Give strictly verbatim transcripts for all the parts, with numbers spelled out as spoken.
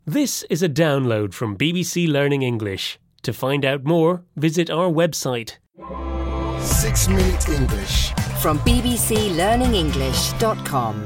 This is a download from B B C Learning English. To find out more, visit our website. Six Minute English. From b b c learning english dot com.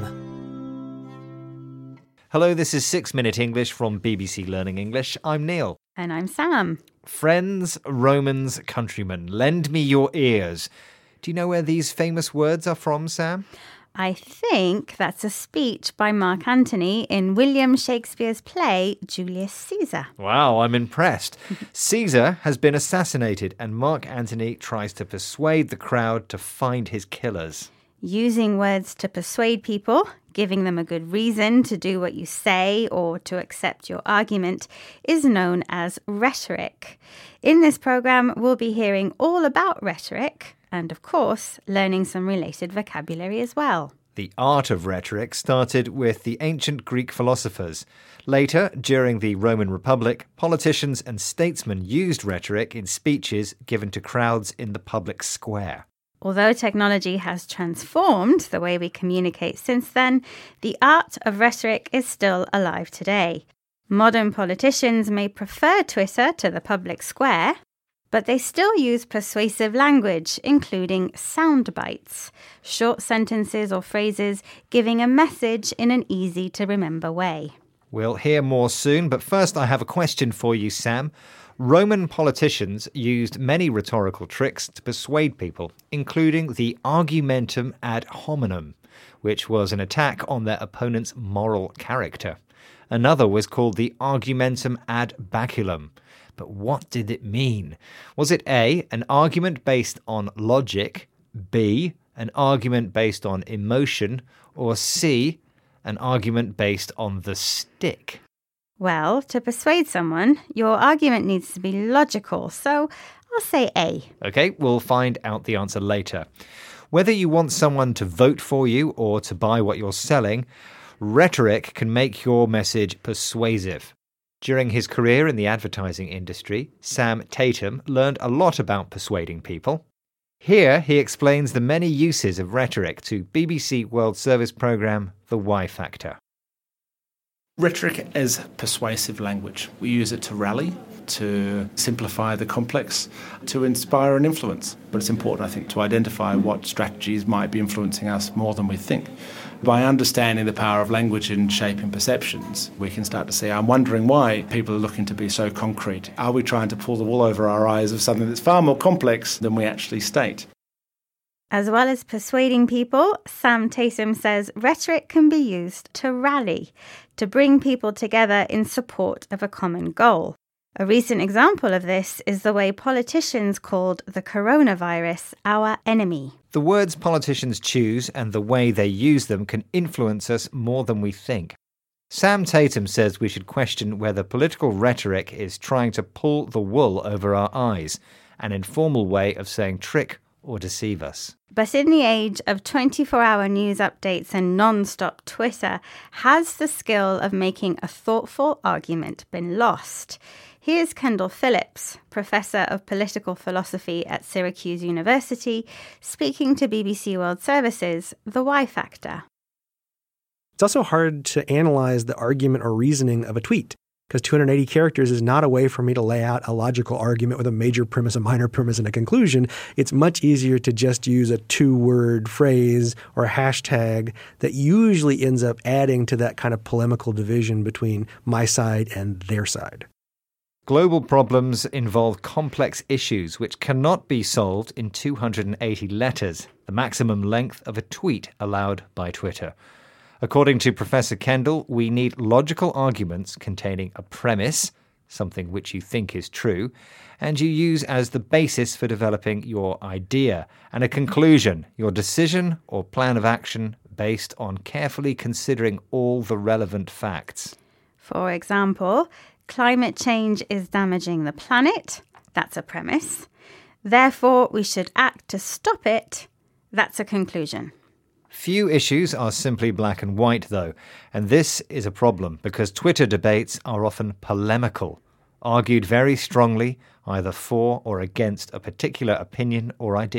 Hello, this is Six Minute English from B B C Learning English. I'm Neil. And I'm Sam. Friends, Romans, countrymen, lend me your ears. Do you know where these famous words are from, Sam? I think that's a speech by Mark Antony in William Shakespeare's play Julius Caesar. Wow, I'm impressed. Caesar has been assassinated and Mark Antony tries to persuade the crowd to find his killers. Using words to persuade people, giving them a good reason to do what you say or to accept your argument, is known as rhetoric. In this programme, we'll be hearing all about rhetoric and, of course, learning some related vocabulary as well. The art of rhetoric started with the ancient Greek philosophers. Later, during the Roman Republic, politicians and statesmen used rhetoric in speeches given to crowds in the public square. Although technology has transformed the way we communicate since then, the art of rhetoric is still alive today. Modern politicians may prefer Twitter to the public square, but they still use persuasive language, including sound bites, short sentences or phrases giving a message in an easy-to-remember way. We'll hear more soon, but first I have a question for you, Sam. Roman politicians used many rhetorical tricks to persuade people, including the argumentum ad hominem, which was an attack on their opponent's moral character. Another was called the argumentum ad baculum. But what did it mean? Was it A, an argument based on logic, B, an argument based on emotion, or C, an argument based on the stick? Well, to persuade someone, your argument needs to be logical, so I'll say A. Okay, we'll find out the answer later. Whether you want someone to vote for you or to buy what you're selling, rhetoric can make your message persuasive. During his career in the advertising industry, Sam Tatum learned a lot about persuading people. Here, he explains the many uses of rhetoric to B B C World Service programme The Y Factor. Rhetoric is persuasive language. We use it to rally, to simplify the complex, to inspire and influence. But it's important, I think, to identify what strategies might be influencing us more than we think. By understanding the power of language in shaping perceptions, we can start to see, I'm wondering why people are looking to be so concrete. Are we trying to pull the wool over our eyes of something that's far more complex than we actually state? As well as persuading people, Sam Tatum says rhetoric can be used to rally, to bring people together in support of a common goal. A recent example of this is the way politicians called the coronavirus our enemy. The words politicians choose and the way they use them can influence us more than we think. Sam Tatum says we should question whether political rhetoric is trying to pull the wool over our eyes, an informal way of saying trick or deceive us. But in the age of twenty-four hour news updates and non-stop Twitter, has the skill of making a thoughtful argument been lost? Here's Kendall Phillips, Professor of Political Philosophy at Syracuse University, speaking to B B C World Service's The Y Factor. It's also hard to analyze the argument or reasoning of a tweet, because two hundred eighty characters is not a way for me to lay out a logical argument with a major premise, a minor premise, and a conclusion. It's much easier to just use a two-word phrase or a hashtag that usually ends up adding to that kind of polemical division between my side and their side. Global problems involve complex issues which cannot be solved in two hundred eighty letters, the maximum length of a tweet allowed by Twitter. According to Professor Kendall, we need logical arguments containing a premise, something which you think is true, and you use as the basis for developing your idea, and a conclusion, your decision or plan of action based on carefully considering all the relevant facts. For example, climate change is damaging the planet. That's a premise. Therefore, we should act to stop it. That's a conclusion. Few issues are simply black and white, though, and this is a problem because Twitter debates are often polemical, argued very strongly either for or against a particular opinion or idea.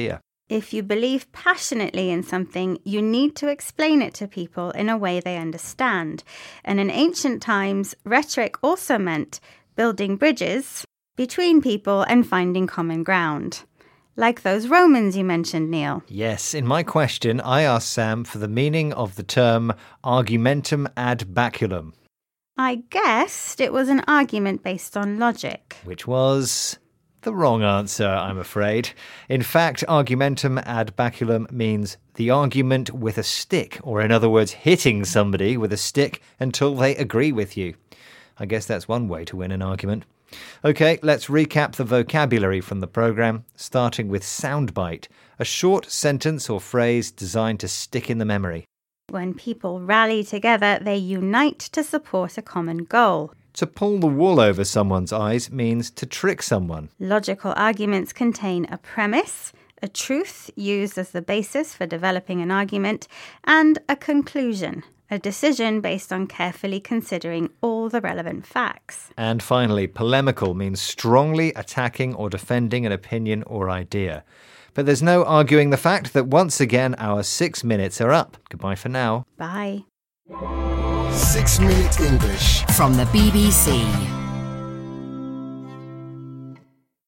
If you believe passionately in something, you need to explain it to people in a way they understand. And in ancient times, rhetoric also meant building bridges between people and finding common ground. Like those Romans you mentioned, Neil. Yes, in my question, I asked Sam for the meaning of the term argumentum ad baculum. I guessed it was an argument based on logic. Which was the wrong answer, I'm afraid. In fact, argumentum ad baculum means the argument with a stick, or in other words, hitting somebody with a stick until they agree with you. I guess that's one way to win an argument. OK, let's recap the vocabulary from the programme, starting with soundbite, a short sentence or phrase designed to stick in the memory. When people rally together, they unite to support a common goal. To pull the wool over someone's eyes means to trick someone. Logical arguments contain a premise, a truth used as the basis for developing an argument, and a conclusion, a decision based on carefully considering all the relevant facts. And finally, polemical means strongly attacking or defending an opinion or idea. But there's no arguing the fact that once again our six minutes are up. Goodbye for now. Bye. Six Minute English From the B B C.